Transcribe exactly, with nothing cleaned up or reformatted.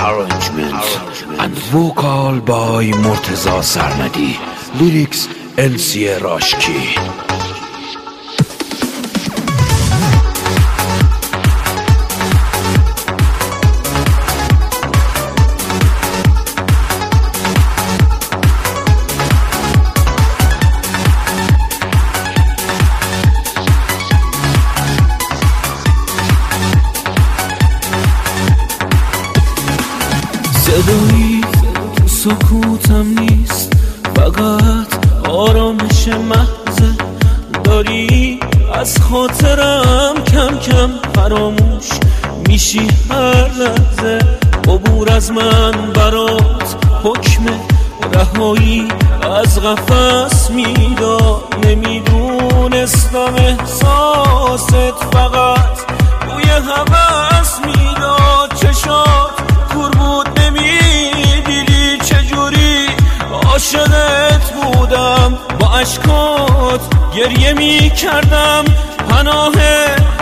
arrangement and vocal by Murtaza Sarmadi, lyrics N C A Rashki. صدایی تو سکوتم نیست، فقط آرامش محضه. داری از خاطرم کم کم فراموش میشی هر لحظه. عبور از من برات حکم رهایی از قفس میداد. نمیدونستم احساست فقط روی هوس میداد. چشات کور بود نمیدیدی چجوری عاشقت بودم. با اشکات گریه میکردم، پناه